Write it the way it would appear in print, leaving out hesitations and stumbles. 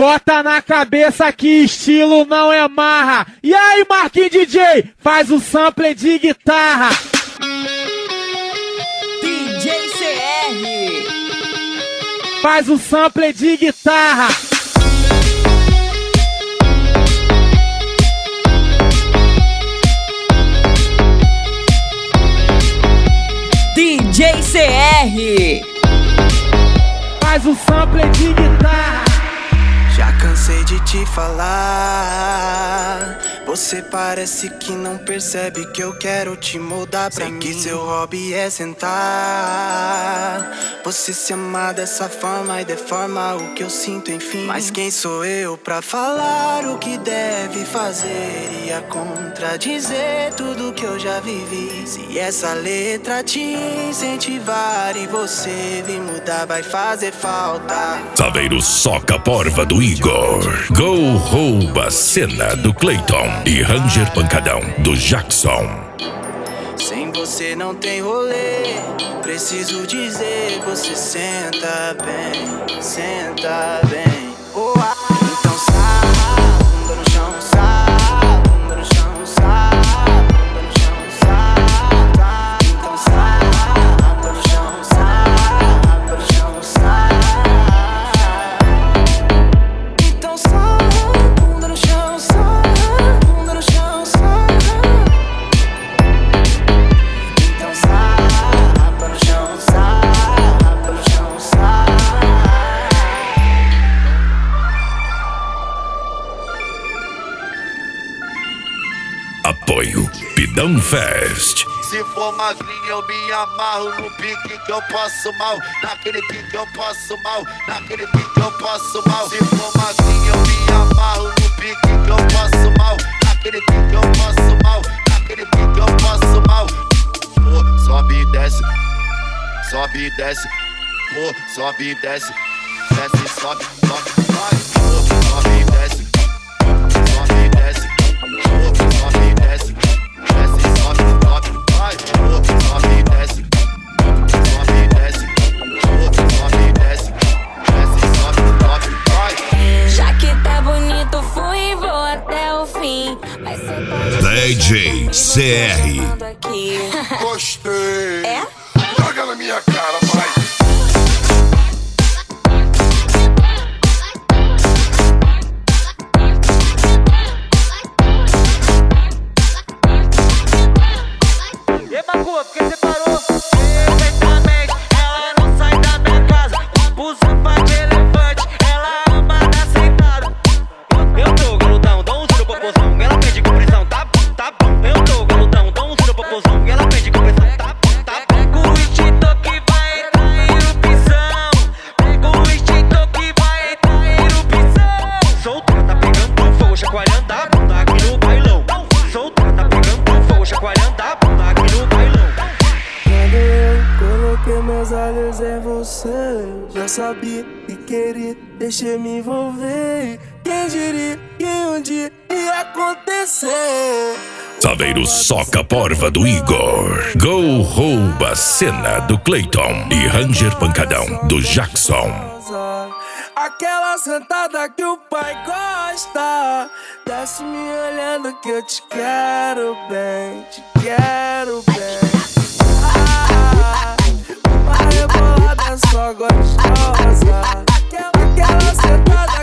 Bota na cabeça que estilo não é marra. E aí, Marquinhos DJ, faz o sample de guitarra. DJ CR, faz o sample de guitarra. DJ CR, faz o sample de guitarra. Já cansei de te falar. Você parece que não percebe que eu quero te mudar pra mim. Que seu hobby é sentar. Você se ama dessa forma e deforma o que eu sinto, enfim. Mas quem sou eu pra falar o que deve fazer? Ia contradizer tudo que eu já vivi. Se essa letra te incentivar e você vir mudar, vai fazer falta. Saveiro soca a porva do Igor. Go rouba a cena do Clayton. E Ranger Pancadão do Jackson. Sem você não tem rolê. Preciso dizer, você senta bem, senta bem. Oh, então sarra, bunda no chão, sarra, bunda no chão, sarra, bunda no chão, sarra. Então sarra, bunda no chão, sarra, bunda no chão, sarra. Então sarra, bunda no chão, sarra, bunda no chão, sarra. Então sarra, bunda no chão, sarra, bunda no chão, sarra. Apoio Pidão Fest. Se for magrinho eu me amarro no pique que eu passo mal. Naquele pique eu passo mal. Naquele pique eu passo mal. Se for magrinho eu me amarro no pique que eu passo mal. Naquele pique eu passo mal. Naquele pique eu passo mal. Oh, sobe e desce. Sobe e desce. Oh, sobe e desce. Desce, sobe, sobe, vai. Oh, sobe e desce. Sobe e desce. Oh, sobe e desce. Desce, sobe, sobe, vai. Oh, sobe e desce. Sobe e desce. Oh, sobe e desce. Desce, sobe, sobe, vai. Já que tá bonito, fui e vou até o fim. Mas você pode DJ CR. aqui. Gostei. É? Joga na minha cara, vai. E Macu, por que você parou? perfeitamente. Ela não sai da minha casa. Pulsa pra de elefante, ela anda sentada. Eu tô galudão, dou um tiro pra popozão. Ela pede compressão, tá bom, tá bom. Eu tô galudão, dou um tiro pra popozão. Ela pede compressão, tá bom, tá bom. Pega o extintor que vai entrar em erupção. Pega o extintor que vai entrar em erupção. Solteira tá pegando fogo, chacoalhando a bunda aqui no bailão. Solteira tá pegando fogo, chacoalhando a bunda aqui no bailão. Quando eu coloquei meus olhos em você, já sabia que queria, deixei me envolver. Quem diria que um dia ia acontecer? Saveiro soca a porva do Igor. Go rouba a cena do Clayton. E Ranger Pancadão do Jackson. Aquela sentada que o pai gosta. Desce me olhando que eu te quero bem, te quero bem. Uma rebolada só gostosa. Aquela sentada